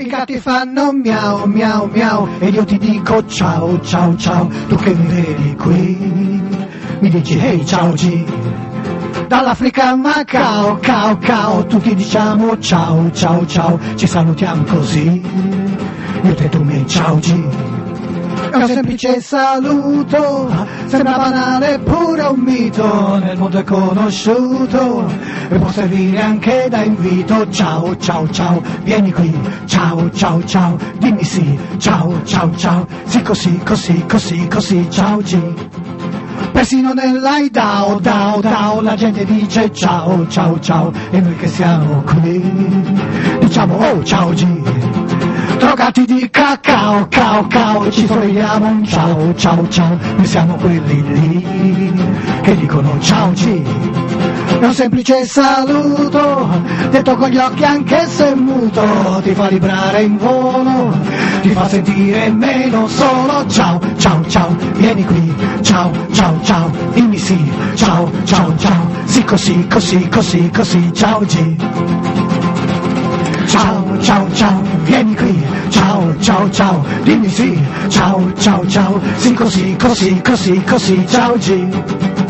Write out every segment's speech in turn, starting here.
i gatti fanno miau miau miau e io ti dico ciao ciao ciao. Tu che mi vedi qui mi dici hey ciao G. Dall'Africa a Macao, cao cao, tutti diciamo ciao ciao ciao, ci salutiamo così, io te tu mi ciao G. È un semplice saluto, sembra banale pure un mito, nel mondo è conosciuto e può servire anche da invito. Ciao ciao ciao, vieni qui, ciao ciao ciao, dimmi sì, ciao ciao ciao, sì così così così così, ciao G. Persino nell'Aidao, dao, dao, la gente dice ciao, ciao, ciao, e noi che siamo qui, diciamo oh, ciao G. Drogati di cacao, cao, cao, ci sorridiamo un ciao, ciao, ciao, noi siamo quelli lì, che dicono ciao G. È un semplice saluto, detto con gli occhi anche se muto, ti fa vibrare in volo, ti fa sentire meno solo. Ciao, ciao, ciao, vieni qui, ciao, ciao, ciao, dimmi sì, ciao, ciao, ciao, sì così, così, così, così, ciao G. Ciao, ciao, ciao, vieni qui, ciao, ciao, ciao, dimmi sì, ciao, ciao, ciao, sì così, così, così, così, ciao G.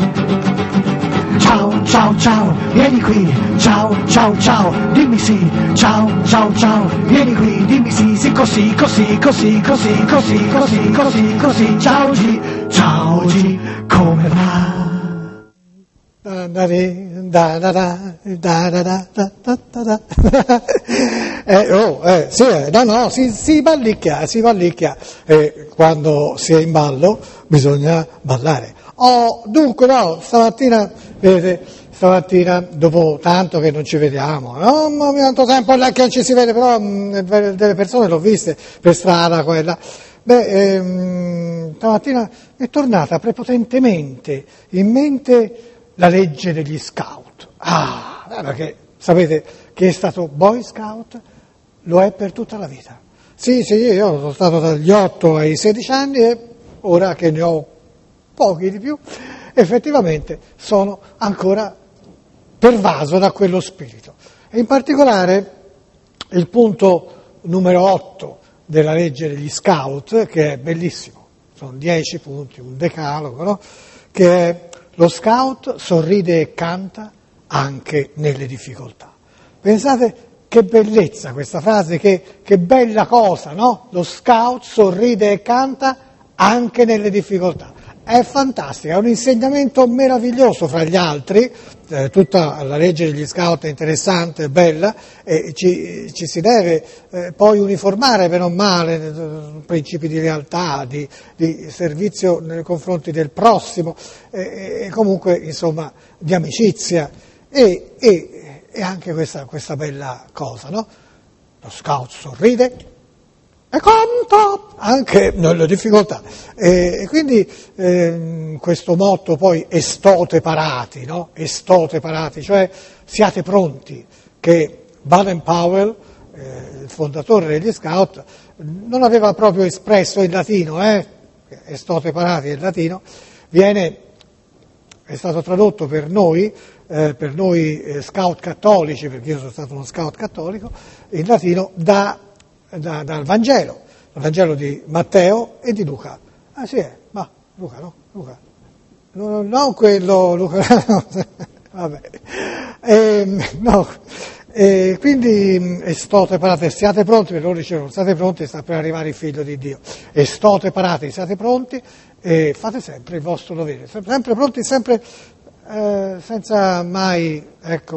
Ciao, ciao, ciao, vieni qui, ciao, ciao, ciao, dimmi sì, ciao, ciao, ciao, vieni qui, dimmi sì, sì così, così, così, così, così, così, così, così, ciao G, ciao G, come va? Si ballicchia, quando si è in ballo bisogna ballare. Dunque stamattina, vedete, dopo tanto che non ci vediamo, mamma mia, tanto tempo là che non ci si vede, però delle persone l'ho viste per strada quella. Stamattina è tornata prepotentemente in mente la legge degli scout. Perché sapete che è stato Boy Scout, lo è per tutta la vita. Sì, io sono stato dagli 8 ai 16 anni e ora che ne ho pochi di più, effettivamente sono ancora pervaso da quello spirito. E in particolare il punto numero 8 della legge degli scout, che è bellissimo, sono 10 punti, un decalogo, no? Che è: lo scout sorride e canta anche nelle difficoltà. Pensate che bellezza questa frase, che bella cosa, no? Lo scout sorride e canta anche nelle difficoltà. È fantastica, è un insegnamento meraviglioso fra gli altri, tutta la legge degli scout è interessante, è bella, e ci si deve poi uniformare per non male, principi di lealtà, di servizio nei confronti del prossimo, e comunque insomma di amicizia, e anche questa bella cosa, no? Lo scout sorride e canta anche nelle difficoltà. E quindi questo motto poi estote parati, no? Estote parati, cioè siate pronti, che Baden-Powell, il fondatore degli scout, non aveva proprio espresso in latino, estote parati è il latino, è stato tradotto per noi scout cattolici, perché io sono stato uno scout cattolico, in latino dal Vangelo, il Vangelo di Matteo e di Luca. Ma Luca, no? Luca. No, non quello, Luca, vabbè. Quindi estote parate, siate pronti, perché loro dicevano, state pronti, sta per arrivare il Figlio di Dio. Estote parate, siate pronti e fate sempre il vostro dovere, sempre pronti, sempre senza mai,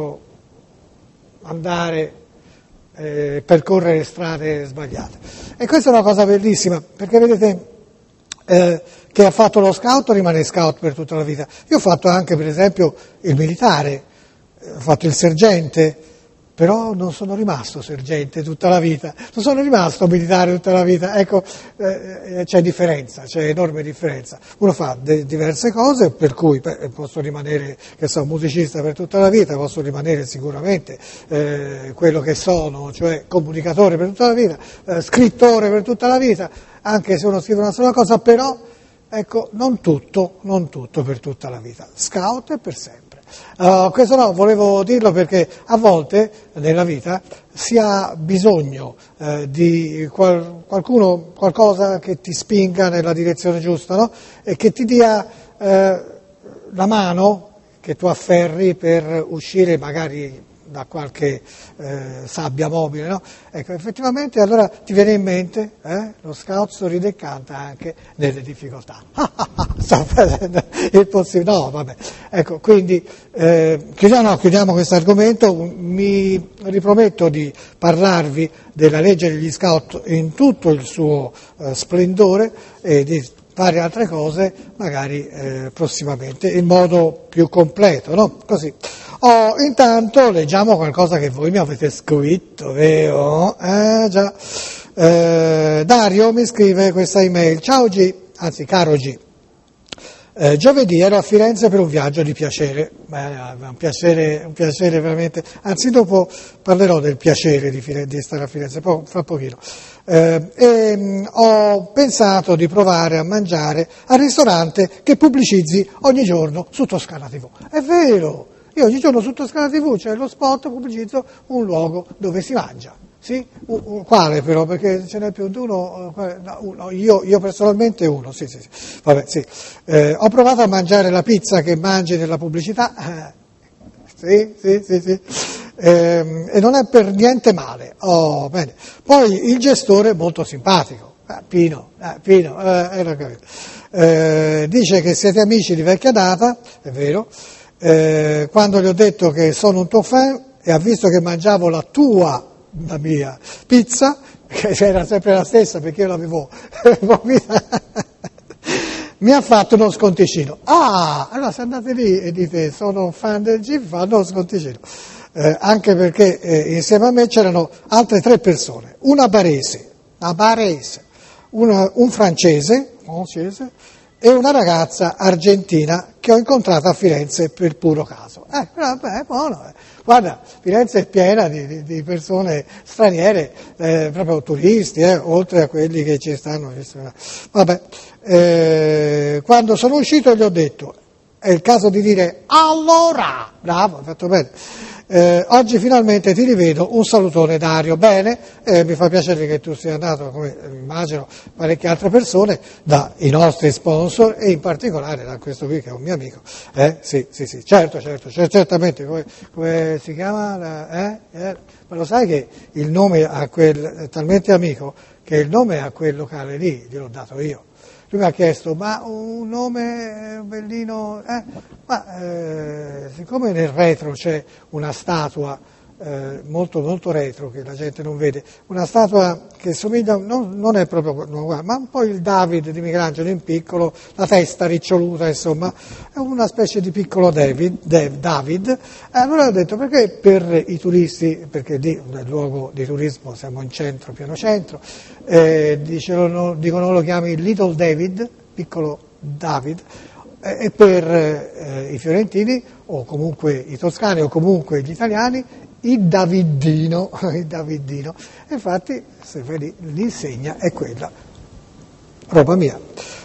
andare percorrere strade sbagliate. E questa è una cosa bellissima, perché vedete che ha fatto lo scout rimane scout per tutta la vita. Io ho fatto anche, per esempio, il militare, ho fatto il sergente, però non sono rimasto sergente tutta la vita, non sono rimasto militare tutta la vita. C'è differenza, c'è enorme differenza. Uno fa diverse cose, per cui posso rimanere, musicista per tutta la vita, posso rimanere sicuramente quello che sono, cioè comunicatore per tutta la vita, scrittore per tutta la vita, anche se uno scrive una sola cosa, però non tutto per tutta la vita. Scout è per sempre. Questo no, volevo dirlo perché a volte nella vita si ha bisogno di qualcuno, qualcosa che ti spinga nella direzione giusta, no? E che ti dia la mano che tu afferri per uscire magari da qualche sabbia mobile, no? Ecco, effettivamente allora ti viene in mente, lo scout sorride e canta anche nelle difficoltà. Sto facendo il possibile, no, vabbè. Ecco, quindi chiudiamo questo argomento, mi riprometto di parlarvi della legge degli scout in tutto il suo splendore e di fare altre cose magari prossimamente in modo più completo, no? Così. Intanto leggiamo qualcosa che voi mi avete scritto, vero? Già. Dario mi scrive questa email. Ciao G, anzi caro G. Giovedì ero a Firenze per un viaggio di piacere, un piacere veramente, anzi dopo parlerò del piacere di stare a Firenze, fra pochino. Ho pensato di provare a mangiare al ristorante che pubblicizzi ogni giorno su Toscana TV. È vero! Io ogni giorno su Toscana TV c'è lo spot, pubblicizzo un luogo dove si mangia. Sì? Quale però? Perché ce n'è più di uno? No, io personalmente uno, sì. Vabbè, sì. Ho provato a mangiare la pizza che mangi nella pubblicità. Sì. E non è per niente male. Bene. Poi il gestore molto simpatico. Pino, era capito. Dice che siete amici di vecchia data, è vero. Quando gli ho detto che sono un tuo fan e ha visto che mangiavo la mia pizza, che era sempre la stessa perché io l'avevo mi ha fatto uno sconticino. Allora se andate lì e dite sono un fan del GIF, fanno uno sconticino. Anche perché insieme a me c'erano altre 3 persone, una barese, un francese e una ragazza argentina che ho incontrato a Firenze per puro caso. Vabbè, buono. Guarda, Firenze è piena di persone straniere, proprio turisti, oltre a quelli che ci stanno. Vabbè, quando sono uscito gli ho detto, è il caso di dire allora, bravo, hai fatto bene. Oggi finalmente ti rivedo, un salutone Dario, bene, mi fa piacere che tu sia andato, come immagino parecchie altre persone, dai nostri sponsor e in particolare da questo qui che è un mio amico, sì, certo, certamente, come si chiama, ma lo sai che il nome a è talmente amico che il nome a quel locale lì gliel'ho dato io. Lui mi ha chiesto, ma un nome bellino, siccome nel retro c'è una statua molto molto retro che la gente non vede, una statua che somiglia, non è proprio, ma un po' il David di Michelangelo in piccolo, la testa riccioluta, insomma, è una specie di piccolo David. Allora ho detto, perché per i turisti, perché lì nel luogo di turismo siamo in centro, pieno centro, dicono lo chiami Little David, piccolo David, e per i fiorentini o comunque i toscani o comunque gli italiani il Davidino. Infatti se vedi l'insegna è quella, roba mia.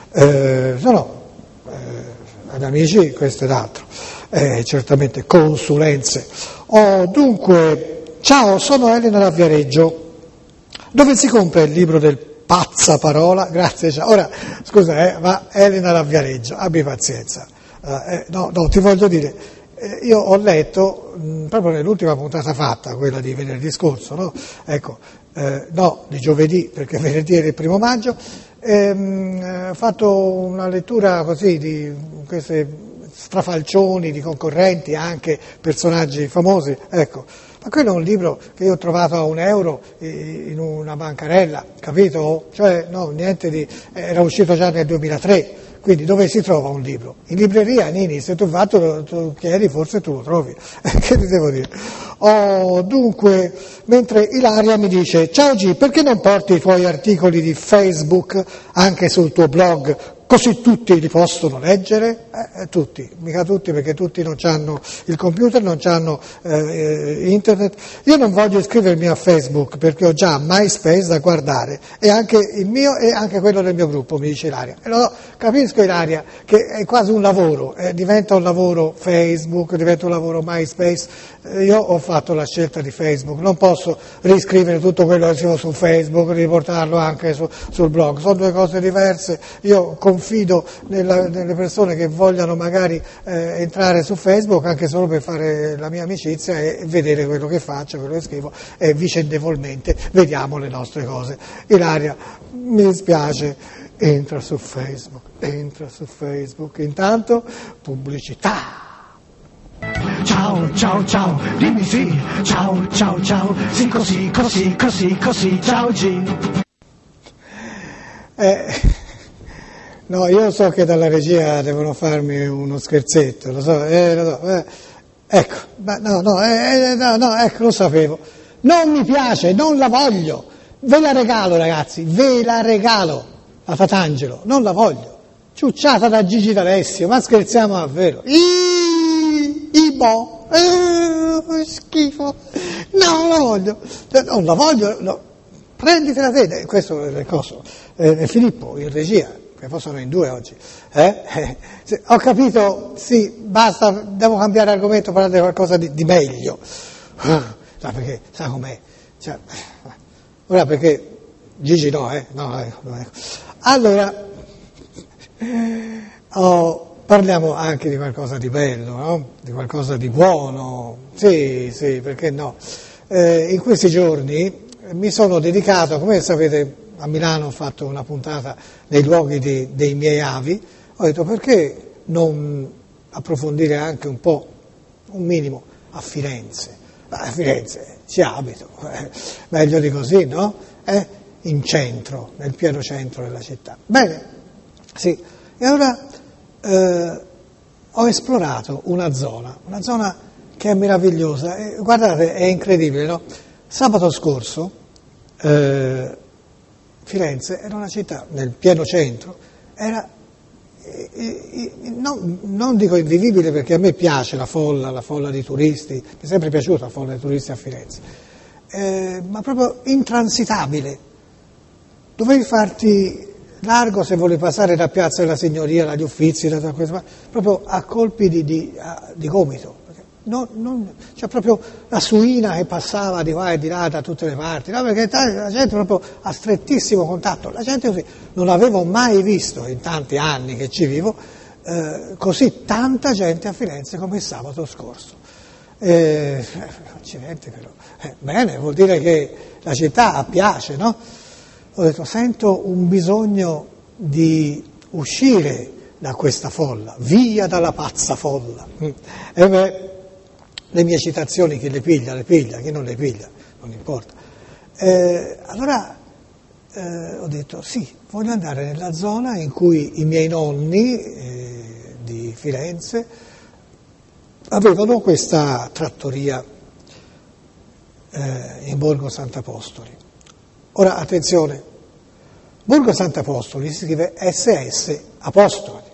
Ad amici questo ed altro, certamente consulenze. Dunque, ciao, sono Elena da Viareggio. Dove si compra il libro del Pazzaparola? Grazie, ciao. Ora, scusa, ma Elena da Viareggio, abbi pazienza. No, ti voglio dire, io ho letto, proprio nell'ultima puntata fatta, quella di venerdì scorso, no? Ecco, no, di giovedì, perché venerdì era il 1° maggio, ho fatto una lettura così di queste strafalcioni di concorrenti, anche personaggi famosi, ecco. Ma quello è un libro che io ho trovato a €1 in una bancarella, capito? Cioè, no, niente di... era uscito già nel 2003, quindi dove si trova un libro? In libreria, Nini, se tu chiedi forse tu lo trovi, che ti devo dire? Dunque, mentre Ilaria mi dice, ciao G, perché non porti i tuoi articoli di Facebook anche sul tuo blog? Così tutti li possono leggere? Tutti, mica tutti, perché tutti non hanno il computer, non hanno internet. Io non voglio iscrivermi a Facebook perché ho già MySpace da guardare, e anche il mio e anche quello del mio gruppo, mi dice Ilaria. E capisco, Ilaria, che è quasi un lavoro, diventa un lavoro Facebook, diventa un lavoro MySpace. Io ho fatto la scelta di Facebook, non posso riscrivere tutto quello che scrivo su Facebook, riportarlo anche sul blog, sono due cose diverse. Io confido nelle persone che vogliano magari entrare su Facebook anche solo per fare la mia amicizia e vedere quello che faccio, quello che scrivo, e vicendevolmente vediamo le nostre cose. Ilaria, mi dispiace, entra su Facebook, intanto pubblicità. Ciao, ciao, ciao, dimmi sì, ciao, ciao, ciao, sì così, ciao G. No, io so che dalla regia devono farmi uno scherzetto, lo so, ecco, ecco, lo sapevo. Non mi piace, non la voglio, ve la regalo ragazzi, ve la regalo, la Tatangelo, non la voglio, ciucciata da Gigi D'Alessio, ma scherziamo davvero. Ibo, schifo, non la voglio, no. Prenditela te, questo è il coso, Filippo in regia, che poi sono in due oggi, ho capito, sì, basta, devo cambiare argomento, parlare di qualcosa di meglio, perché, sa com'è, cioè, ora perché, Gigi no, ecco. Allora, parliamo anche di qualcosa di bello, no? Di qualcosa di buono, sì, perché no? In questi giorni mi sono dedicato, come sapete, a Milano ho fatto una puntata nei luoghi dei miei avi, ho detto perché non approfondire anche un po', un minimo, a Firenze. A Firenze ci abito, meglio di così, no? In centro, nel pieno centro della città. Bene, sì, e allora ho esplorato una zona che è meravigliosa, e, guardate, è incredibile, no? Sabato scorso Firenze era una città nel pieno centro, era non dico invivibile perché a me piace la folla di turisti, mi è sempre piaciuta la folla di turisti a Firenze, ma proprio intransitabile, dovevi farti largo se volevi passare da Piazza della Signoria, dagli Uffizi, proprio a colpi di gomito. C'è proprio la suina che passava di qua e di là da tutte le parti, no? Perché la gente proprio a strettissimo contatto, la gente così, non avevo mai visto in tanti anni che ci vivo così tanta gente a Firenze come sabato scorso. Accidenti però. Bene, vuol dire che la città piace, no? Ho detto, sento un bisogno di uscire da questa folla, via dalla pazza folla. E beh, le mie citazioni chi le piglia, chi non le piglia, non importa. Allora ho detto sì, voglio andare nella zona in cui i miei nonni di Firenze avevano questa trattoria in Borgo Sant'Apostoli. Ora attenzione, Borgo Sant'Apostoli si scrive SS Apostoli.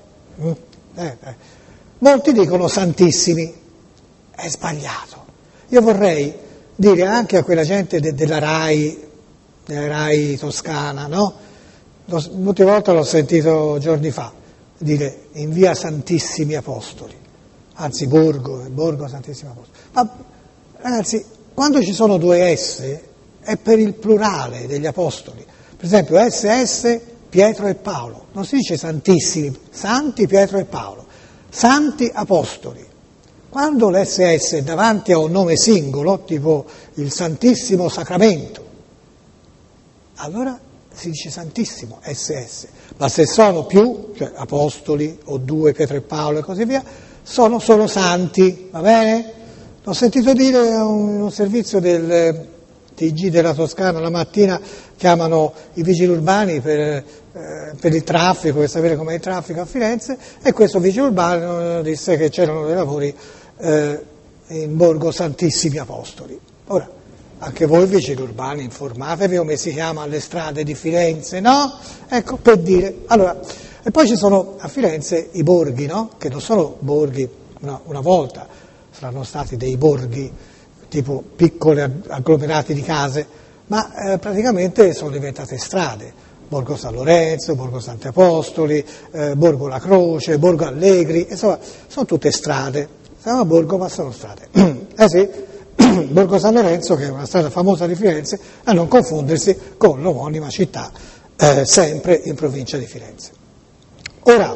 Molti dicono Santissimi. È sbagliato. Io vorrei dire anche a quella gente della RAI toscana, no? L'ultima volta l'ho sentito giorni fa, dire in via Santissimi Apostoli, anzi Borgo Santissimi Apostoli. Ma ragazzi, quando ci sono due S è per il plurale degli Apostoli. Per esempio SS Pietro e Paolo, non si dice Santissimi, Santi Pietro e Paolo, Santi Apostoli. Quando l'SS è davanti a un nome singolo, tipo il Santissimo Sacramento, allora si dice Santissimo, SS. Ma se sono più, cioè Apostoli o due, Pietro e Paolo e così via, sono solo santi, va bene? L'ho sentito dire in un servizio del TG della Toscana la mattina, chiamano i vigili urbani per il traffico, per sapere com'è il traffico a Firenze, e questo vigile urbano disse che c'erano dei lavori in Borgo Santissimi Apostoli. Ora, anche voi vicini urbani informatevi come si chiama le strade di Firenze, no? Ecco, per dire. Allora, e poi ci sono a Firenze i borghi, no? Che non sono borghi, una volta saranno stati dei borghi tipo piccoli agglomerati di case, ma praticamente sono diventate strade. Borgo San Lorenzo, Borgo Santi Apostoli, Borgo La Croce, Borgo Allegri, insomma, sono tutte strade. Si chiama borgo, ma sono strade. Sì, Borgo San Lorenzo, che è una strada famosa di Firenze, a non confondersi con l'omonima città, sempre in provincia di Firenze. Ora,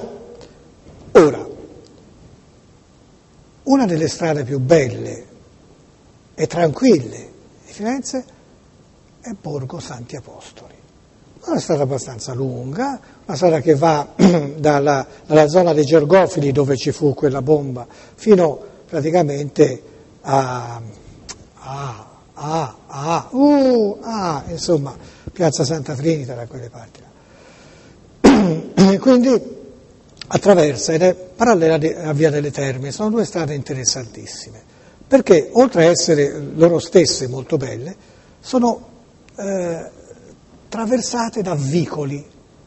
una delle strade più belle e tranquille di Firenze è Borgo Santi Apostoli. Una strada abbastanza lunga, una strada che va dalla zona dei Gergofili, dove ci fu quella bomba, fino praticamente insomma, Piazza Santa Trinita, da quelle parti là. Quindi attraversa ed è parallela a Via delle Terme. Sono due strade interessantissime, perché oltre a essere loro stesse molto belle, sono traversate da vicoli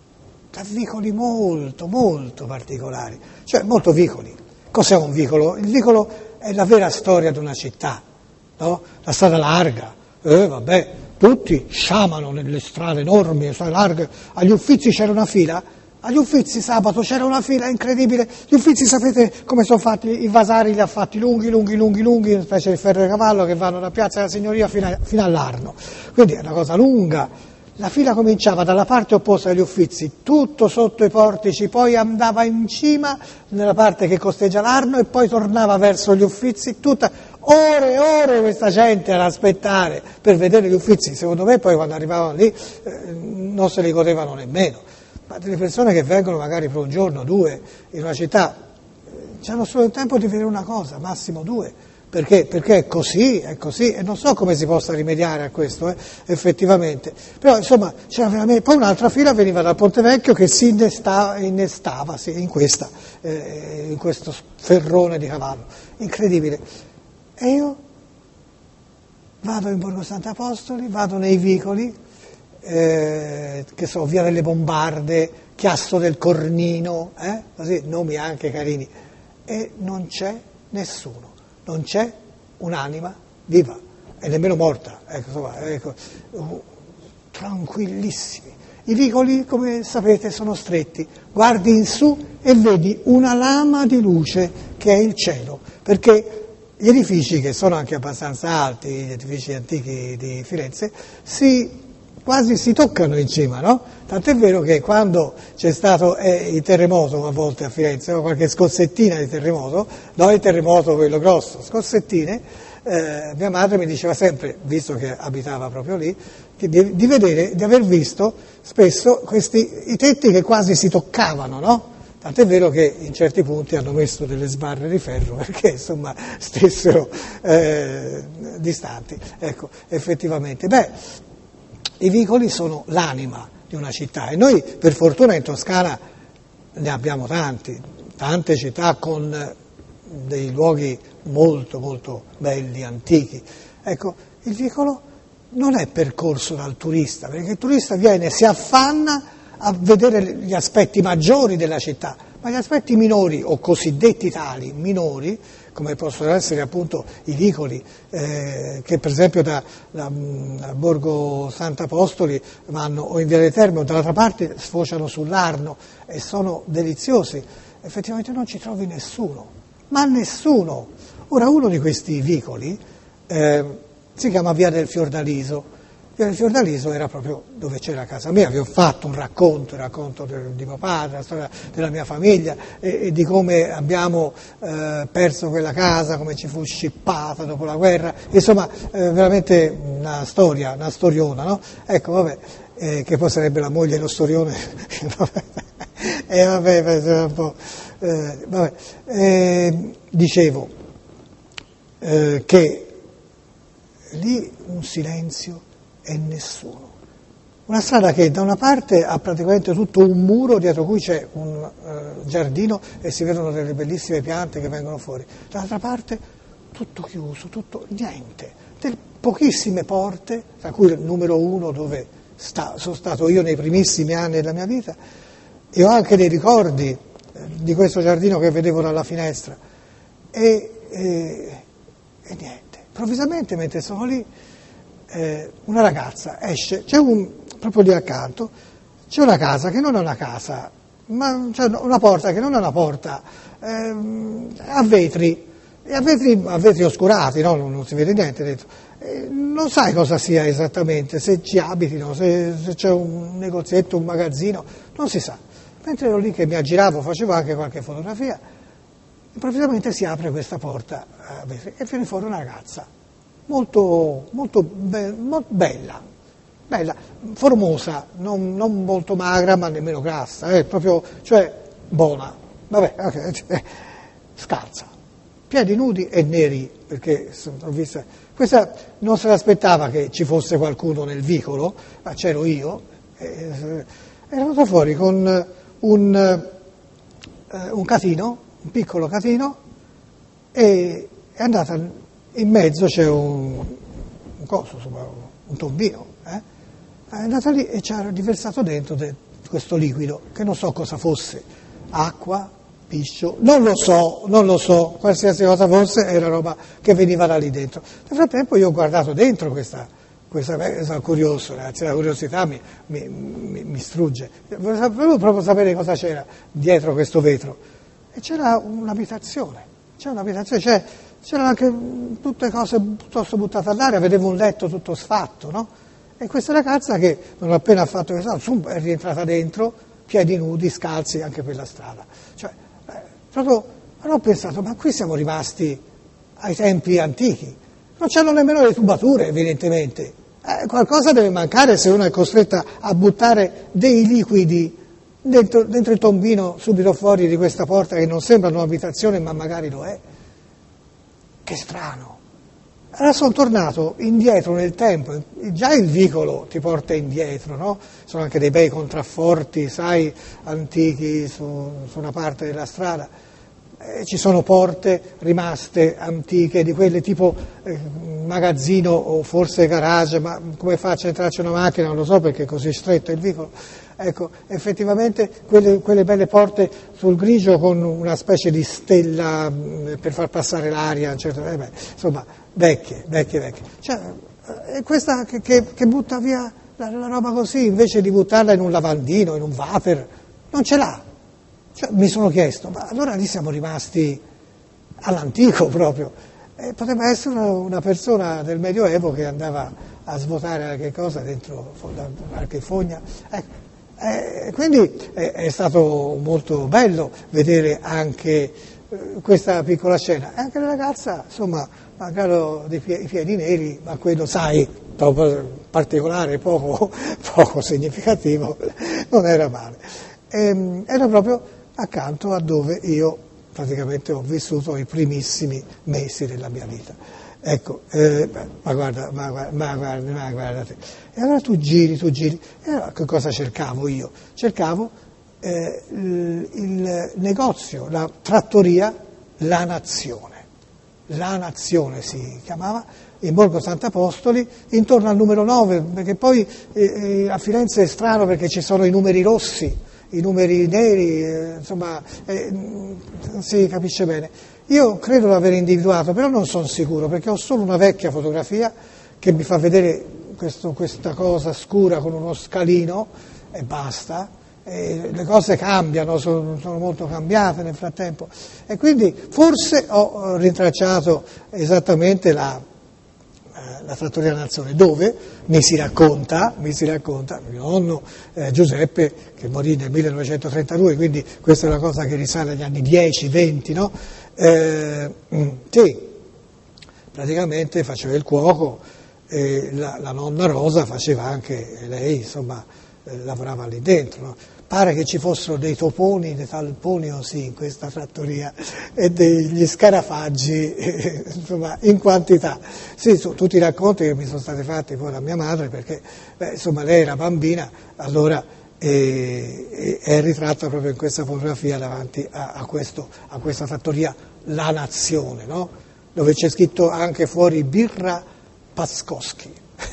molto, molto particolari, cioè molto vicoli. Cos'è un vicolo? Il vicolo è la vera storia di una città, no? La strada larga, tutti sciamano nelle strade enormi, strade larghe, agli Uffizi c'era una fila, agli Uffizi sabato c'era una fila incredibile, gli Uffizi sapete come sono fatti, i vasari li ha fatti lunghi, una specie di ferro di cavallo che vanno da Piazza della Signoria fino all'Arno, quindi è una cosa lunga. La fila cominciava dalla parte opposta agli Uffizi, tutto sotto i portici, poi andava in cima nella parte che costeggia l'Arno e poi tornava verso gli Uffizi, tutta ore e ore questa gente ad aspettare per vedere gli Uffizi. Secondo me poi quando arrivavano lì non se li godevano nemmeno, ma delle persone che vengono magari per un giorno, due, in una città, hanno solo il tempo di vedere una cosa, massimo due. Perché è così, e non so come si possa rimediare a questo, effettivamente. Però insomma c'era veramente. Poi un'altra fila veniva dal Ponte Vecchio che si innestava in questo ferrone di cavallo, incredibile. E io vado in Borgo Santi Apostoli, vado nei vicoli, che sono Via delle Bombarde, Chiasso del Cornino, così, nomi anche carini, e non c'è nessuno. Non c'è un'anima viva e nemmeno morta, tranquillissimi. I vicoli, come sapete, sono stretti, guardi in su e vedi una lama di luce che è il cielo, perché gli edifici, che sono anche abbastanza alti, gli edifici antichi di Firenze, quasi si toccano in cima, no? Tant'è vero che quando c'è stato il terremoto a volte a Firenze, o qualche scossettina di terremoto, non il terremoto quello grosso, scossettine, mia madre mi diceva sempre, visto che abitava proprio lì, di aver visto spesso i tetti che quasi si toccavano, no? Tant'è vero che in certi punti hanno messo delle sbarre di ferro perché insomma stessero distanti. Ecco, effettivamente. I vicoli sono l'anima di una città e noi per fortuna in Toscana ne abbiamo tante città con dei luoghi molto molto belli, antichi. Ecco, il vicolo non è percorso dal turista, perché il turista viene, si affanna a vedere gli aspetti maggiori della città, ma gli aspetti minori o cosiddetti tali minori, come possono essere appunto i vicoli, che per esempio da Borgo Sant'Apostoli vanno o in Via delle Terme o dall'altra parte sfociano sull'Arno e sono deliziosi, effettivamente non ci trovi nessuno, ma nessuno. Ora uno di questi vicoli si chiama Via del Fiordaliso. Via del Fiordaliso era proprio dove c'era casa mia, vi ho fatto il racconto di mio padre, la storia della mia famiglia e di come abbiamo perso quella casa, come ci fu scippata dopo la guerra, insomma veramente una storiona, no? Ecco, vabbè, che poi sarebbe la moglie dello storione, un po', dicevo che lì un silenzio e nessuno. Una strada che da una parte ha praticamente tutto un muro dietro cui c'è un giardino e si vedono delle bellissime piante che vengono fuori, dall'altra parte tutto chiuso, tutto niente, pochissime porte, tra cui il numero 1 dove sono stato io nei primissimi anni della mia vita, e ho anche dei ricordi di questo giardino che vedevo dalla finestra, e niente. Improvvisamente, mentre sono lì, una ragazza esce, proprio lì accanto, c'è una casa che non è una casa, ma c'è una porta che non è una porta, a vetri, e a vetri oscurati, no? Non si vede niente dentro. Non sai cosa sia esattamente, se ci abitino, se c'è un negozietto, un magazzino, non si sa. Mentre ero lì che mi aggiravo, facevo anche qualche fotografia, improvvisamente si apre questa porta a vetri e viene fuori una ragazza molto bella, formosa, non molto magra ma nemmeno grassa, proprio, cioè buona, vabbè, okay, scalza, piedi nudi e neri, perché ho visto, questa non se l'aspettava che ci fosse qualcuno nel vicolo, ma c'ero io, è venuta fuori con un catino, un piccolo catino, e è andata in mezzo, c'è un coso, insomma, un tombino, è andata lì e ci ha riversato dentro questo liquido, che non so cosa fosse, acqua, piscio, non lo so, qualsiasi cosa fosse era roba che veniva da lì dentro. Nel frattempo io ho guardato dentro questa sono curioso, ragazzi, la curiosità mi strugge, volevo proprio sapere cosa c'era dietro questo vetro, e c'era un'abitazione, c'erano anche tutte cose piuttosto buttate all'aria, vedevo un letto tutto sfatto, no? E questa ragazza che non appena fatto questo, è rientrata dentro, piedi nudi, scalzi anche per la strada. Cioè, proprio, allora ho pensato, ma qui siamo rimasti ai tempi antichi, non c'hanno nemmeno le tubature evidentemente, qualcosa deve mancare se uno è costretta a buttare dei liquidi dentro il tombino subito fuori di questa porta che non sembra un'abitazione ma magari lo è. Che strano. Allora sono tornato indietro nel tempo, già il vicolo ti porta indietro, no? Sono anche dei bei contrafforti, sai, antichi su una parte della strada, ci sono porte rimaste antiche, di quelle tipo magazzino o forse garage, ma come faccio a entrarci una macchina non lo so perché è così stretto il vicolo. Ecco, effettivamente quelle belle porte sul grigio con una specie di stella per far passare l'aria, insomma, vecchie. Cioè, è questa che butta via la roba così, invece di buttarla in un lavandino, in un water, non ce l'ha. Cioè, mi sono chiesto, ma allora lì siamo rimasti all'antico proprio. Poteva essere una persona del Medioevo che andava a svuotare qualche cosa dentro qualche fogna. Ecco. Quindi è stato molto bello vedere anche questa piccola scena. E anche la ragazza, insomma, magari i piedi neri, ma quello, sai, particolare, poco significativo, non era male. Era proprio accanto a dove io praticamente ho vissuto i primissimi mesi della mia vita. Ecco, ma guardate. E allora tu giri, e allora che cosa cercavo io? Cercavo il negozio, la trattoria La Nazione si chiamava, in Borgo Sant'Apostoli, intorno al numero 9, perché poi a Firenze è strano perché ci sono i numeri rossi, i numeri neri, insomma, non si capisce bene. Io credo di aver individuato, però non sono sicuro, perché ho solo una vecchia fotografia che mi fa vedere questa cosa scura con uno scalino e basta. Le cose cambiano, sono molto cambiate nel frattempo, e quindi forse ho rintracciato esattamente la Trattoria Nazione, dove mi si racconta mio nonno Giuseppe, che morì nel 1932, quindi questa è una cosa che risale agli anni 10-20, no? Sì, praticamente faceva il cuoco, la nonna Rosa faceva anche lei, insomma, lavorava lì dentro, no? Pare che ci fossero dei toponi, dei talponi in questa trattoria e degli scarafaggi, insomma, in quantità. Sì, tutti i racconti che mi sono stati fatti poi da mia madre, perché insomma lei era bambina, allora è ritratta proprio in questa fotografia davanti a questa trattoria La Nazione, no? dove c'è scritto anche fuori birra Paskowski.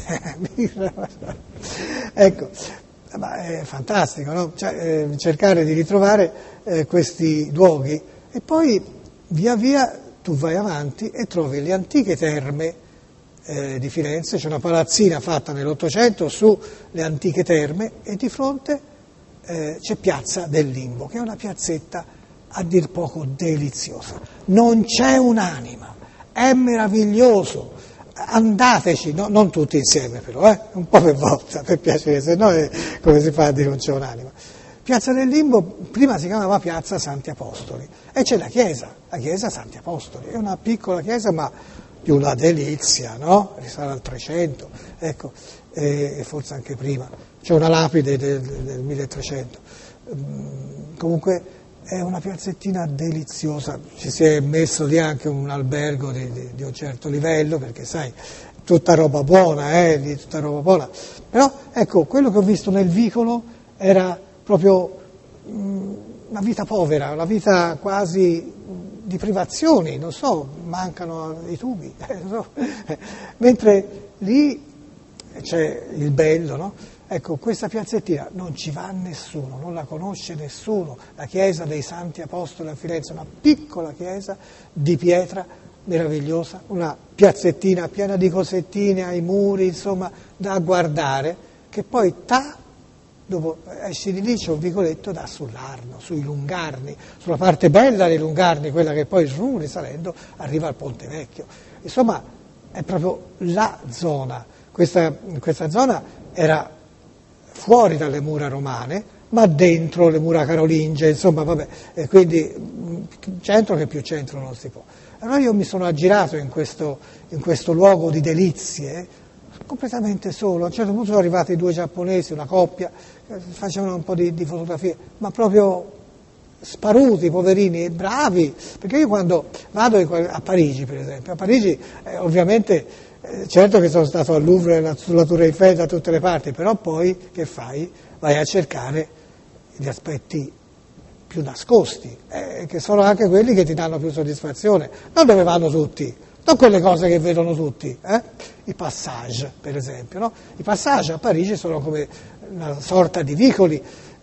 Ecco, ma è fantastico, no? Cioè, cercare di ritrovare questi luoghi e poi via via tu vai avanti e trovi le antiche terme di Firenze, c'è una palazzina fatta nell'800 sulle antiche terme e di fronte c'è Piazza del Limbo, che è una piazzetta a dir poco deliziosa. Non c'è un'anima, è meraviglioso, andateci, no, non tutti insieme però, un po' per volta, per piacere, se no come si fa a dire non c'è un'anima. Piazza del Limbo prima si chiamava Piazza Santi Apostoli e c'è la chiesa Santi Apostoli, è una piccola chiesa ma di una delizia, no? Risale al 300, ecco, e forse anche prima, c'è una lapide del 1300, comunque è una piazzettina deliziosa, ci si è messo lì anche un albergo di un certo livello, perché sai, tutta roba buona, tutta roba buona, però ecco, quello che ho visto nel vicolo era proprio una vita povera, una vita quasi di privazioni, non so, mancano i tubi, mentre lì c'è il bello, no? Ecco, questa piazzettina non ci va nessuno, non la conosce nessuno, la chiesa dei Santi Apostoli a Firenze, una piccola chiesa di pietra meravigliosa, una piazzettina piena di cosettine ai muri, insomma, da guardare, che poi dopo esci di lì c'è un vicoletto da sull'Arno, sui Lungarni, sulla parte bella dei Lungarni, quella che poi risalendo arriva al Ponte Vecchio. Insomma, è proprio la zona. Questa zona era fuori dalle mura romane, ma dentro le mura carolingie, insomma, vabbè, e quindi centro che più centro non si può. Allora io mi sono aggirato in questo luogo di delizie, completamente solo. A un certo punto sono arrivati 2 giapponesi, una coppia, facevano un po' di fotografie, ma proprio sparuti, poverini, bravi, perché io quando vado a Parigi, per esempio, a Parigi ovviamente certo che sono stato al Louvre, sulla Tour Eiffel, da tutte le parti, però poi che fai? Vai a cercare gli aspetti più nascosti, che sono anche quelli che ti danno più soddisfazione, non dove vanno tutti. Non quelle cose che vedono tutti, i passage per esempio, no? I passage a Parigi sono come una sorta di vicoli,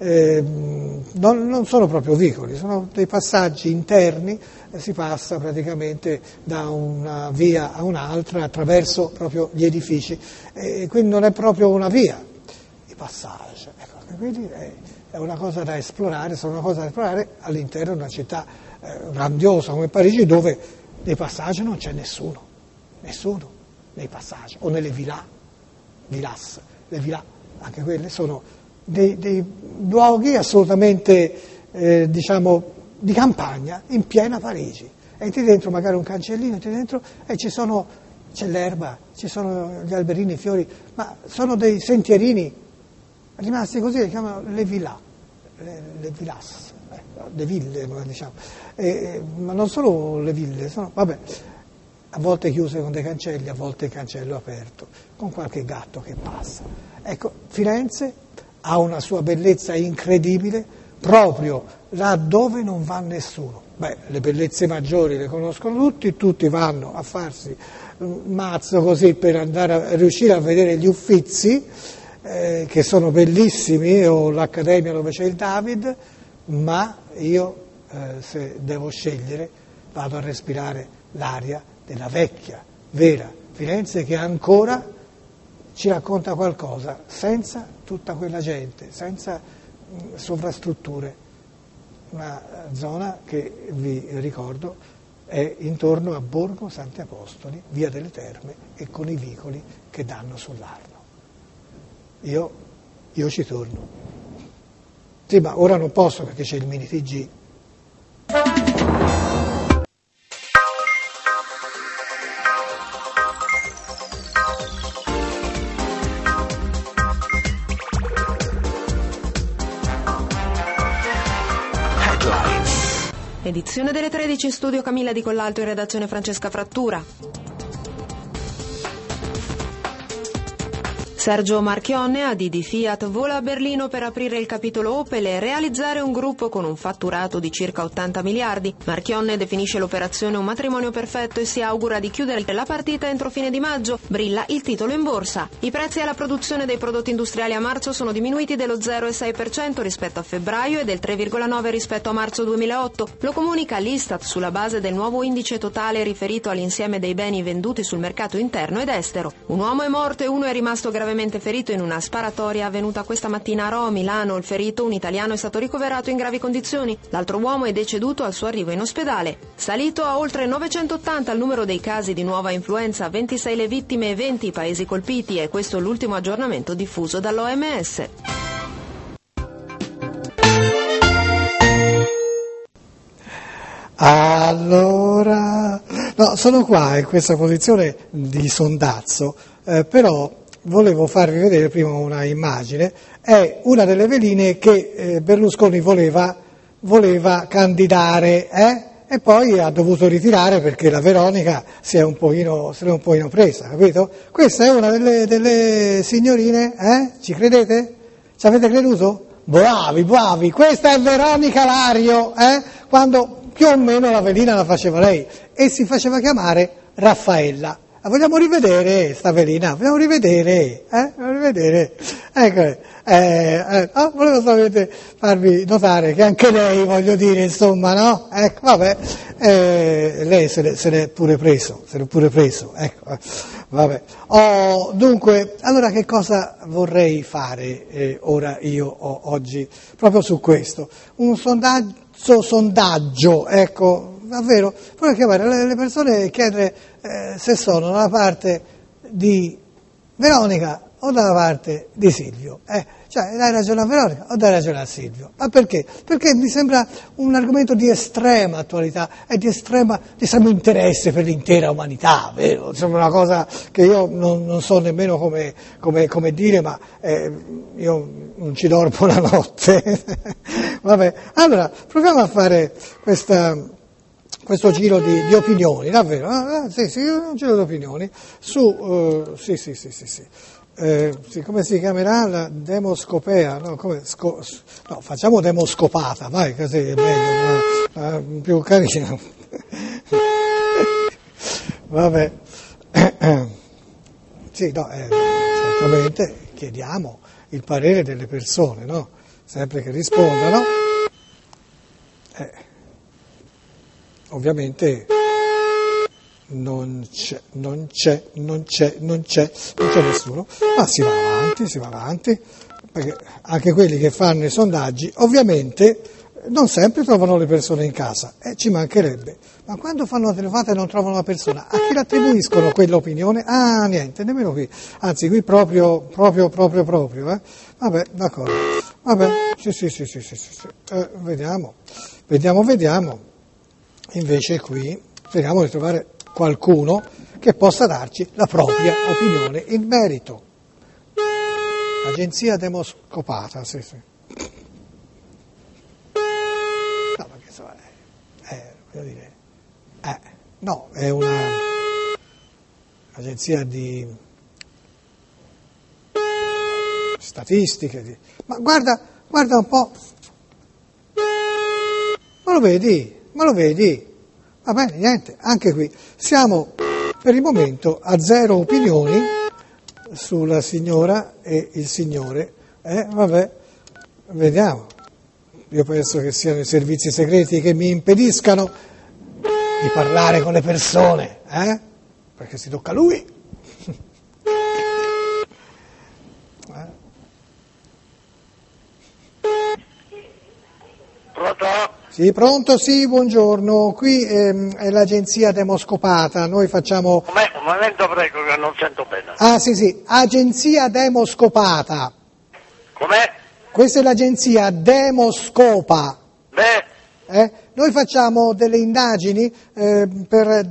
non sono proprio vicoli, sono dei passaggi interni, si passa praticamente da una via a un'altra attraverso proprio gli edifici, quindi non è proprio una via, i passage, ecco, quindi è una cosa da esplorare, sono una cosa da esplorare all'interno di una città grandiosa come Parigi, dove nei passaggi non c'è nessuno nei passaggi, o nelle villas, le villas, anche quelle sono dei luoghi assolutamente, diciamo, di campagna, in piena Parigi. Entri dentro magari un cancellino, entri dentro e c'è l'erba, ci sono gli alberini, i fiori, ma sono dei sentierini rimasti così, li chiamano le villas, le villas. Le ville, diciamo, ma non solo le ville, vabbè, a volte chiuse con dei cancelli, a volte il cancello aperto, con qualche gatto che passa. Ecco, Firenze ha una sua bellezza incredibile proprio là dove non va nessuno. Beh, le bellezze maggiori le conoscono tutti vanno a farsi un mazzo così per andare a riuscire a vedere gli Uffizi, che sono bellissimi, o l'Accademia dove c'è il David, ma io, se devo scegliere, vado a respirare l'aria della vecchia, vera Firenze, che ancora ci racconta qualcosa, senza tutta quella gente, senza sovrastrutture. Una zona che, vi ricordo, è intorno a Borgo Santi Apostoli, via delle Terme, e con i vicoli che danno sull'Arno. Io ci torno. Sì, ma ora non posso perché c'è il mini TG. Edizione delle 13, studio Camilla Di Collalto, in redazione Francesca Frattura. Sergio Marchionne, AD di Fiat, vola a Berlino per aprire il capitolo Opel e realizzare un gruppo con un fatturato di circa 80 miliardi. Marchionne definisce l'operazione un matrimonio perfetto e si augura di chiudere la partita entro fine di maggio. Brilla il titolo in borsa. I prezzi alla produzione dei prodotti industriali a marzo sono diminuiti dello 0,6% rispetto a febbraio e del 3,9% rispetto a marzo 2008. Lo comunica l'Istat sulla base del nuovo indice totale riferito all'insieme dei beni venduti sul mercato interno ed estero. Un uomo è morto e uno è rimasto gravemente ferito in una sparatoria avvenuta questa mattina a Rho, Milano. Il ferito, un italiano, è stato ricoverato in gravi condizioni. L'altro uomo è deceduto al suo arrivo in ospedale. Salito a oltre 980 il numero dei casi di nuova influenza, 26 le vittime e 20 i paesi colpiti. E questo è l'ultimo aggiornamento diffuso dall'OMS. Allora, no, sono qua in questa posizione di sondazzo, però volevo farvi vedere prima una immagine. È una delle veline che Berlusconi voleva candidare, e poi ha dovuto ritirare perché la Veronica se l'è un pochino presa, capito? Questa è una delle signorine, ci credete? Ci avete creduto? Bravi, questa è Veronica Lario, quando più o meno la velina la faceva lei e si faceva chiamare Raffaella. La vogliamo rivedere sta velina? Vogliamo rivedere? Ecco, volevo solamente farvi notare che anche lei, voglio dire, insomma, no? Ecco, vabbè, lei se l'è pure preso, ecco, vabbè. Dunque, allora che cosa vorrei fare ora io oggi, proprio su questo? Un sondaggio, ecco, davvero, vorrei chiamare le persone e chiedere se sono dalla parte di Veronica o dalla parte di Silvio, cioè dai ragione a Veronica o dai ragione a Silvio. Ma perché? Perché mi sembra un argomento di estrema attualità e di estremo interesse per l'intera umanità, vero? Insomma, una cosa che io non so nemmeno come dire, ma io non ci dormo la notte. Vabbè, allora proviamo a fare questo giro di opinioni, davvero? Sì, un giro di opinioni su, sì, come si chiamerà la demoscopea? No, facciamo demoscopata, vai, così è meglio, più carino. Vabbè, sì, no, certamente chiediamo il parere delle persone, no? Sempre che rispondano. Ovviamente non c'è nessuno, ma si va avanti, perché anche quelli che fanno i sondaggi ovviamente non sempre trovano le persone in casa, ci mancherebbe, ma quando fanno la telefonata e non trovano la persona, a chi l'attribuiscono quell'opinione? Ah, niente, nemmeno qui, anzi qui proprio, vabbè, d'accordo, vabbè, sì, vediamo. Invece qui speriamo di trovare qualcuno che possa darci la propria opinione in merito. Agenzia demoscopata, sì. No, ma che so, voglio dire, no, è una agenzia di statistiche, ma guarda un po', ma lo vedi? Va bene, niente, anche qui siamo per il momento a 0 opinioni sulla signora e il signore, vabbè, vediamo. Io penso che siano i servizi segreti che mi impediscano di parlare con le persone, perché si tocca a lui. Pronto? Sì, pronto, sì, buongiorno, qui è l'agenzia demoscopata, noi facciamo... Un momento prego che non sento bene. Ah sì, agenzia demoscopata. Com'è? Questa è l'agenzia Demoscopa. Beh, Noi facciamo delle indagini per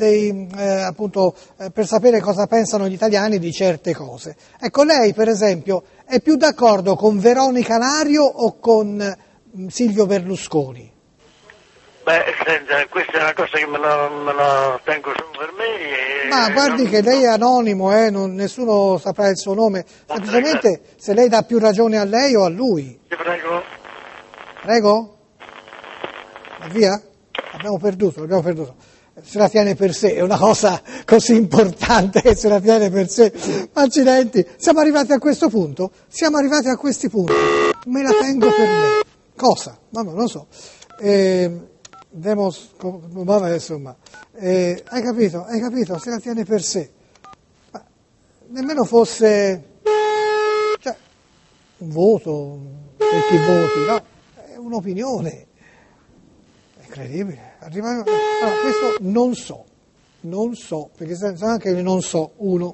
sapere cosa pensano gli italiani di certe cose. Ecco, lei per esempio è più d'accordo con Veronica Lario o con Silvio Berlusconi? Beh, senta, questa è una cosa che me la tengo solo per me. Ma guardi che lei è anonimo, nessuno saprà il suo nome. Semplicemente se lei dà più ragione a lei o a lui. Ti prego. Prego? Va via? L'abbiamo perduto. Se la tiene per sé, è una cosa così importante che se la tiene per sé. Accidenti, siamo arrivati a questo punto? Siamo arrivati a questi punti. Me la tengo per me. Cosa? Ma non lo so. Vabbè, insomma, hai capito, se la tiene per sé. Ma nemmeno fosse, cioè, un voto, per chi voti, no? È un'opinione. È incredibile. Allora, questo non so, perché senza anche il non so, uno.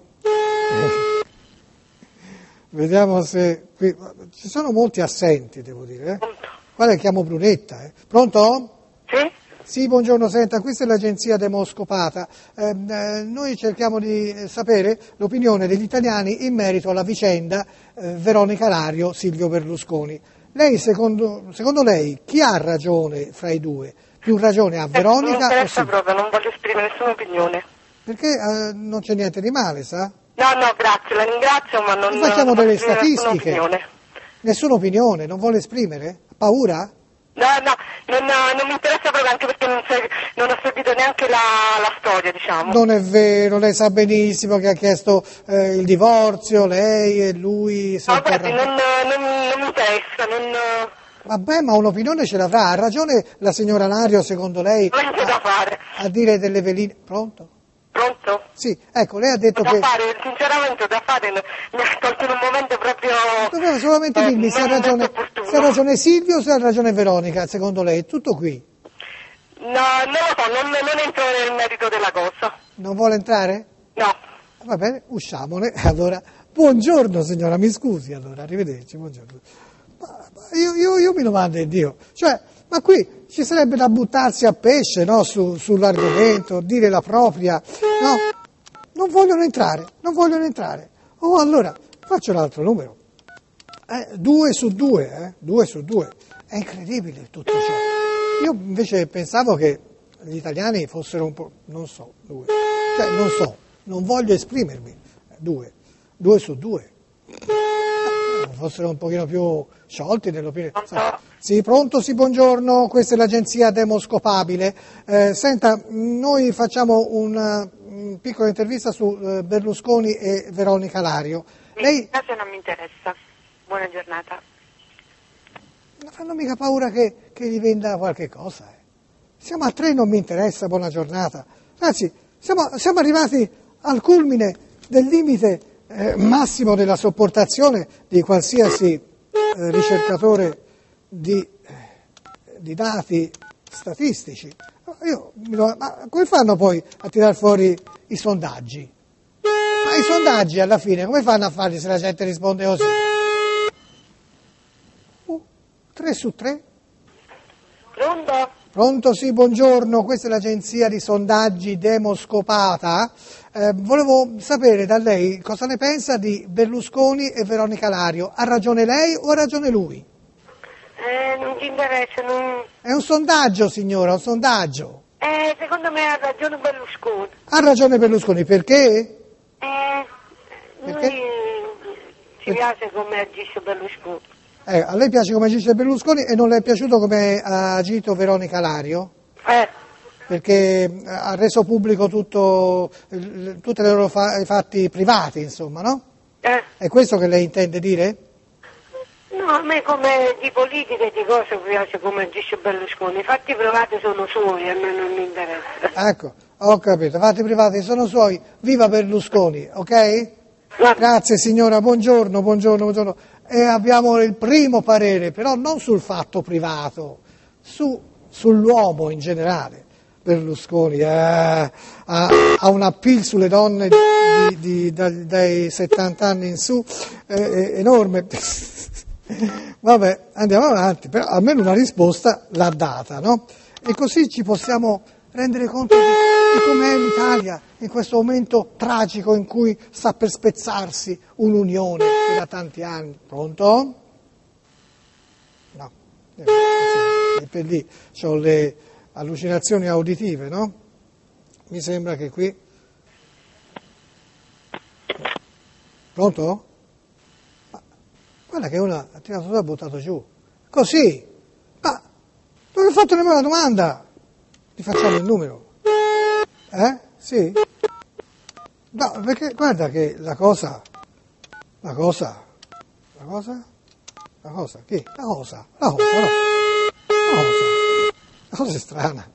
Vediamo se, qui, ci sono molti assenti, devo dire. Guarda, chiamo Brunetta. Pronto? Sì? Sì, buongiorno, senta, questa è l'agenzia Demoscopata. Noi cerchiamo di sapere l'opinione degli italiani in merito alla vicenda Veronica Lario, Silvio Berlusconi. Lei, secondo lei, chi ha ragione fra i due? Più ragione ha Veronica non mi interessa o Silvio? proprio, non voglio esprimere nessuna opinione. Perché non c'è niente di male, sa? No, grazie, la ringrazio, ma non Facciamo non delle voglio esprimere statistiche. Nessuna opinione, non vuole esprimere? Ha paura? No, non mi interessa proprio, anche perché non ho seguito neanche la storia, diciamo. Non è vero, lei sa benissimo che ha chiesto il divorzio, lei e lui. No, guardi, non mi interessa, Vabbè, ma un'opinione ce l'avrà. Ha ragione la signora Lario, secondo lei, non c'è da fare. a dire delle veline. Pronto? Pronto? Sì, ecco, lei ha detto Da che... fare, sinceramente da fare, mi ha tolto in un momento proprio... Doveva solamente dirmi se ha ragione Silvio o se ha ragione Veronica, secondo lei. È tutto qui. No, non lo so, non entro nel merito della cosa. Non vuole entrare? No. Va bene, usciamone. Allora, buongiorno signora, mi scusi allora, arrivederci, buongiorno. Io mi domando, Dio, cioè, ma qui ci sarebbe da buttarsi a pesce, no, sull'argomento, dire la propria, no? Non vogliono entrare. Oh, allora, faccio l'altro numero. 2 su 2. È incredibile tutto ciò. Io invece pensavo che gli italiani fossero un po', non so, 2. Cioè, non so, non voglio esprimermi. 2 su 2. Fossero un pochino più sciolti nell'opinione. Sì, pronto, sì, buongiorno, questa è l'agenzia Demoscopabile. Senta, noi facciamo una piccola intervista su Berlusconi e Veronica Lario. Lei... caso non mi interessa. Buona giornata. Non fanno mica paura che gli venda qualche cosa. Siamo a 3, non mi interessa, buona giornata. Ragazzi, siamo arrivati al culmine del limite massimo della sopportazione di qualsiasi ricercatore di dati statistici. Ma come fanno poi a tirar fuori i sondaggi? Ma i sondaggi alla fine come fanno a farli se la gente risponde così? 3 su 3? Pronto? Pronto, sì, buongiorno, questa è l'agenzia di sondaggi Demoscopata. Volevo sapere da lei cosa ne pensa di Berlusconi e Veronica Lario. Ha ragione lei o ha ragione lui? Non ci interessa, non... È un sondaggio, signora, un sondaggio. Secondo me ha ragione Berlusconi. Ha ragione Berlusconi, perché? Noi ci piace come agisce Berlusconi. A lei piace come agisce Berlusconi e non le è piaciuto come ha agito Veronica Lario? Perché ha reso pubblico tutti i loro fatti privati, insomma, no? È questo che lei intende dire? No, a me come di politica e di cose piace come agisce Berlusconi. I fatti privati sono suoi, a me non mi interessa. Ecco, ho capito, i fatti privati sono suoi, viva Berlusconi, ok? Grazie signora, buongiorno. E abbiamo il primo parere, però non sul fatto privato, sull'uomo in generale. Berlusconi ha un appeal sulle donne dai 70 anni in su enorme. Vabbè, andiamo avanti, però almeno una risposta l'ha data, no? E così ci possiamo rendere conto di com'è l'Italia in questo momento tragico in cui sta per spezzarsi un'unione che da tanti anni. Pronto? No, per lì c'ho le allucinazioni auditive, no? Mi sembra che qui... Pronto? Ma guarda che una ha tirato su e ha buttato giù. Così! Ma non ho fatto nemmeno la domanda! Ti facciamo il numero. Sì? No, perché guarda che la cosa, chi? La cosa, no? La cosa è strana.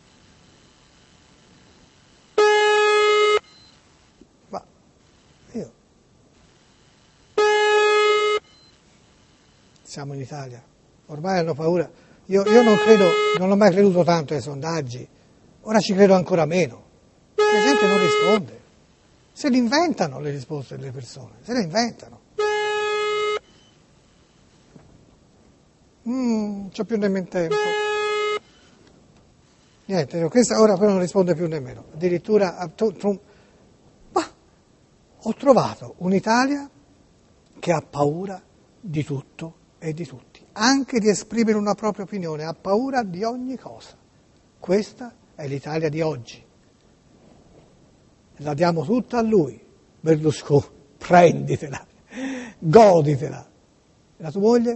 Ma io... Siamo in Italia, ormai hanno paura. Io non credo, non ho mai creduto tanto ai sondaggi, ora ci credo ancora meno. La gente non risponde. Se le inventano le risposte delle persone, se le inventano. C'ho più nemmeno tempo. Niente, questa ora però non risponde più nemmeno. Addirittura ma ho trovato un'Italia che ha paura di tutto e di tutti, anche di esprimere una propria opinione, ha paura di ogni cosa. Questa è l'Italia di oggi. La diamo tutta a lui, Berlusconi, prenditela, goditela. E la tua moglie?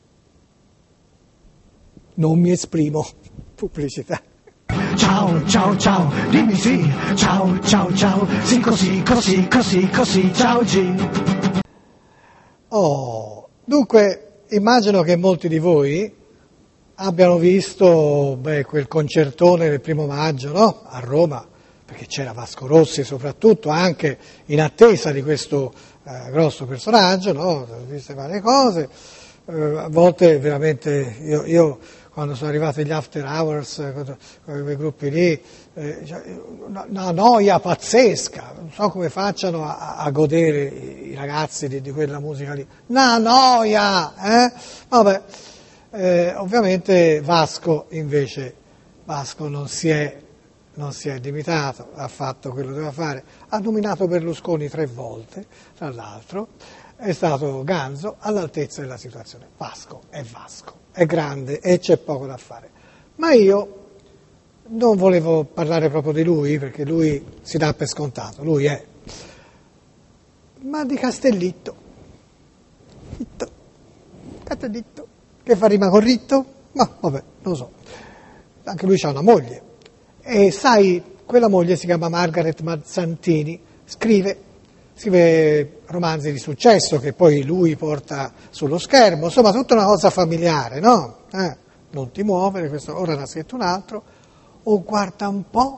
Non mi esprimo, pubblicità. Ciao, ciao, ciao, dimmi sì, ciao, ciao, ciao, sì così, così, così, così, ciao G. Dunque, immagino che molti di voi abbiano visto quel concertone del 1° maggio, no? A Roma, perché c'era Vasco Rossi soprattutto, anche in attesa di questo grosso personaggio, no? Ho visto varie cose, a volte veramente io quando sono arrivati gli after hours con quei gruppi lì, una noia pazzesca, non so come facciano a godere i ragazzi di quella musica lì, una noia, Vabbè, ovviamente Vasco non si è limitato, ha fatto quello che doveva fare, ha nominato Berlusconi 3 volte, tra l'altro, è stato ganzo all'altezza della situazione. Vasco, è grande e c'è poco da fare. Ma io non volevo parlare proprio di lui, perché lui si dà per scontato, lui è, ma di Castellitto. Castellitto, che fa rima con ritto? Ma vabbè, non lo so. Anche lui ha una moglie. E sai, quella moglie si chiama Margaret Mazzantini, scrive romanzi di successo che poi lui porta sullo schermo, insomma tutta una cosa familiare, no? Non ti muovere, questo ora ne ha scritto un altro, guarda un po',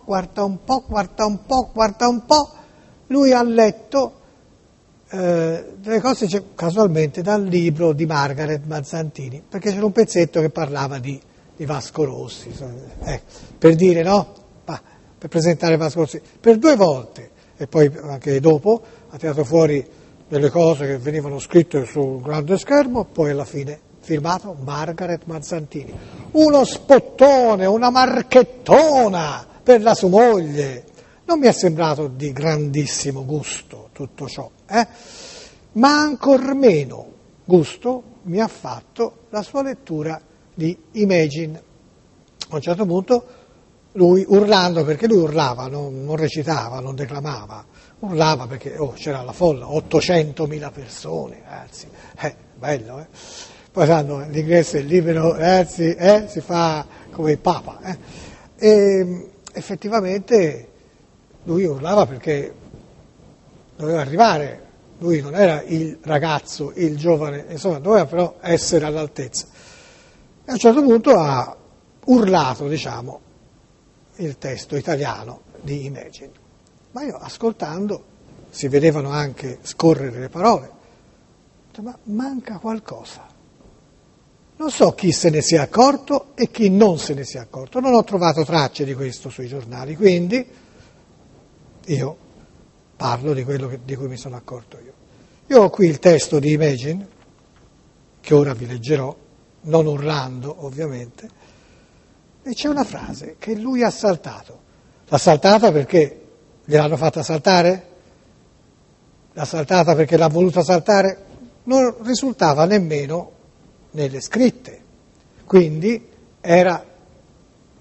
lui ha letto delle cose casualmente dal libro di Margaret Mazzantini, perché c'era un pezzetto che parlava di Vasco Rossi, per dire, no? Per presentare Vasco Rossi, per 2 volte, e poi anche dopo ha tirato fuori delle cose che venivano scritte sul grande schermo, poi alla fine firmato Margaret Mazzantini. Uno spottone, una marchettona per la sua moglie. Non mi è sembrato di grandissimo gusto tutto ciò, ma ancor meno gusto mi ha fatto la sua lettura di Imagine. A un certo punto lui urlando, perché lui urlava, non recitava, non declamava, urlava perché c'era la folla, 800.000 persone, ragazzi, bello, Poi sanno, l'ingresso è libero, ragazzi, si fa come il Papa, E effettivamente lui urlava perché doveva arrivare, lui non era il ragazzo, il giovane, insomma, doveva però essere all'altezza. E a un certo punto ha urlato, diciamo, il testo italiano di Imagine. Ma io ascoltando, si vedevano anche scorrere le parole, ho detto, ma manca qualcosa. Non so chi se ne sia accorto e chi non se ne sia accorto, non ho trovato tracce di questo sui giornali, quindi io parlo di quello di cui mi sono accorto io. Io ho qui il testo di Imagine, che ora vi leggerò, non urlando ovviamente, e c'è una frase che lui ha saltato. L'ha saltata perché gliel'hanno fatta saltare? L'ha saltata perché l'ha voluta saltare? Non risultava nemmeno nelle scritte, quindi era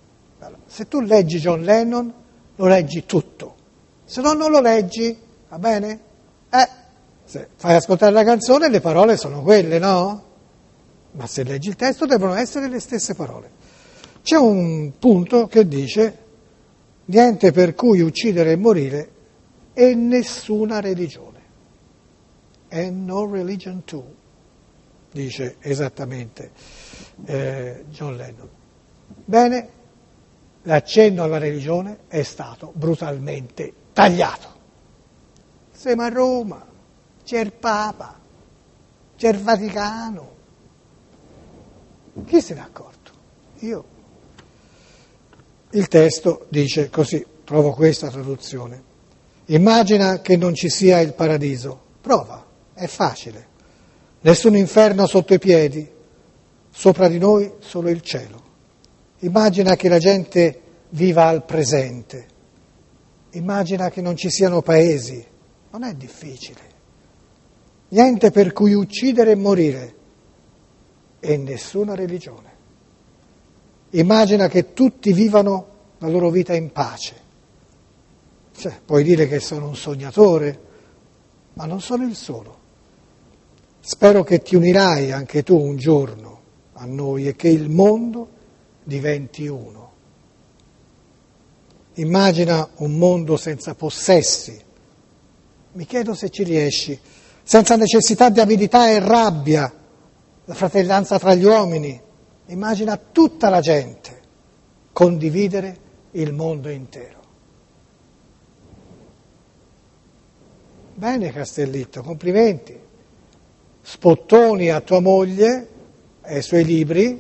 Allora, se tu leggi John Lennon, lo leggi tutto. Se no, non lo leggi, va bene? Se fai ascoltare la canzone, le parole sono quelle, no? Ma se leggi il testo devono essere le stesse parole. C'è un punto che dice niente per cui uccidere e morire e nessuna religione. And no religion too, dice esattamente John Lennon. Bene, l'accenno alla religione è stato brutalmente tagliato. Siamo a Roma, c'è il Papa, c'è il Vaticano. Chi se n'è accorto? Io. Il testo dice così, trovo questa traduzione. Immagina che non ci sia il paradiso. Prova, è facile. Nessun inferno sotto i piedi, sopra di noi solo il cielo. Immagina che la gente viva al presente. Immagina che non ci siano paesi. Non è difficile. Niente per cui uccidere e morire e nessuna religione. Immagina che tutti vivano la loro vita in pace. Puoi dire che sono un sognatore, ma non sono il solo. Spero che ti unirai anche tu un giorno a noi e che il mondo diventi uno. Immagina un mondo senza possessi. Mi chiedo se ci riesci, senza necessità di avidità e rabbia, la fratellanza tra gli uomini. Immagina tutta la gente condividere il mondo intero. Bene Castellitto, complimenti. Spottoni a tua moglie e ai suoi libri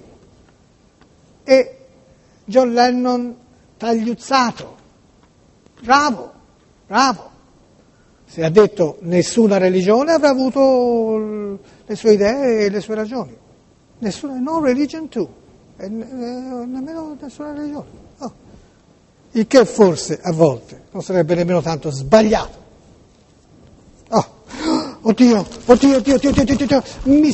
e John Lennon tagliuzzato. Bravo, bravo. Se ha detto nessuna religione avrà avuto le sue idee e le sue ragioni. Nessuna, no religion too, nemmeno nessuna religione. Oh. Il che forse a volte non sarebbe nemmeno tanto sbagliato. Oh. Oddio, mi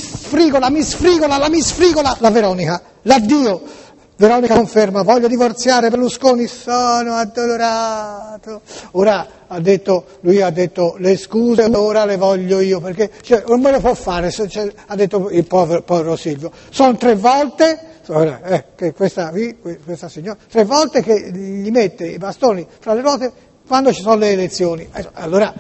sfrigola la Veronica, l'addio. Veronica conferma, voglio divorziare Berlusconi, sono addolorato. Ora lui ha detto le scuse, ora le voglio io, perché non me lo può fare, ha detto il povero Silvio. Sono 3 volte, che questa signora, 3 volte che gli mette i bastoni fra le ruote quando ci sono le elezioni. Allora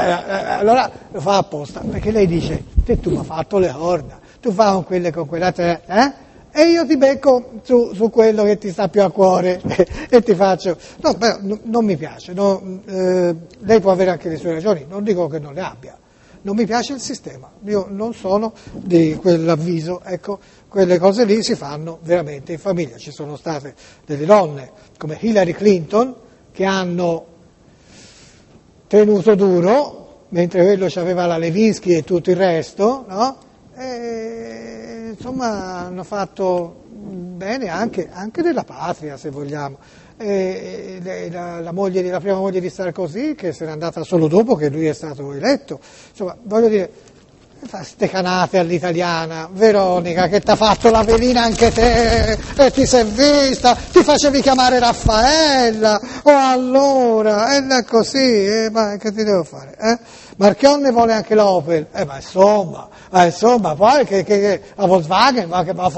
lo fa apposta, perché lei dice, tu mi hai fatto le corna, tu fai con quell'altra, e io ti becco su quello che ti sta più a cuore e ti faccio. No, però non mi piace. Lei può avere anche le sue ragioni, non dico che non le abbia. Non mi piace il sistema. Io non sono di quell'avviso. Ecco, quelle cose lì si fanno veramente in famiglia. Ci sono state delle donne come Hillary Clinton che hanno tenuto duro, mentre quello c'aveva la Levinsky e tutto il resto, no? E, insomma, hanno fatto bene anche della patria, se vogliamo. La prima moglie di Sarkozy, che se n'è andata solo dopo che lui è stato eletto, insomma, voglio dire, fa ste canate all'italiana. Veronica, che t'ha fatto la velina anche te, e ti sei vista, ti facevi chiamare Raffaella, allora, è così, ma che ti devo fare, Marchionne vuole anche l'Opel, ma insomma, poi che la Volkswagen,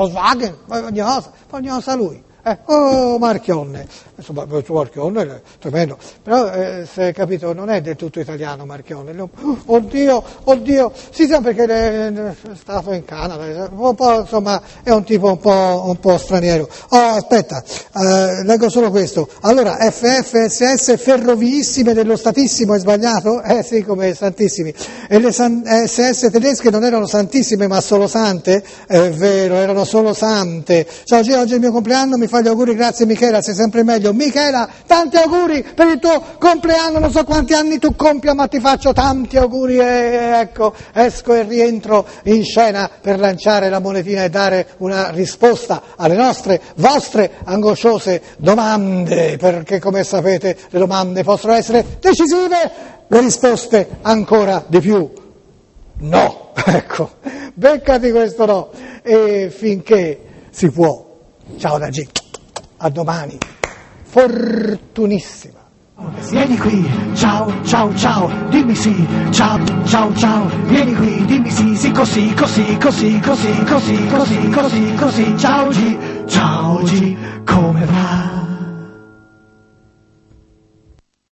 ogni cosa lui. Marchionne, insomma, Marchionne è tremendo, però se capito non è del tutto italiano Marchionne, oddio, sì, perché è stato in Canada, un po', insomma, è un tipo un po' straniero. Aspetta, leggo solo questo. Allora, FFSS ferroviissime dello statissimo è sbagliato? Sì, come santissimi. E le SS tedesche non erano santissime ma solo sante? È vero, erano solo sante. Ciao Gio, oggi è il mio compleanno, mi fa gli auguri, grazie Michela, sei sempre meglio. Michela, tanti auguri per il tuo compleanno, non so quanti anni tu compia, ma ti faccio tanti auguri e ecco, esco e rientro in scena per lanciare la monetina e dare una risposta alle vostre angosciose domande, perché come sapete le domande possono essere decisive, le risposte ancora di più. No, ecco, beccati questo no, e finché si può. Ciao da G, a domani. fortunissima. Vieni qui, ciao, ciao, ciao, dimmi sì, ciao, ciao, ciao, vieni qui, dimmi sì, sì, così, così, così, così, così, così, così, così, ciao G, come va?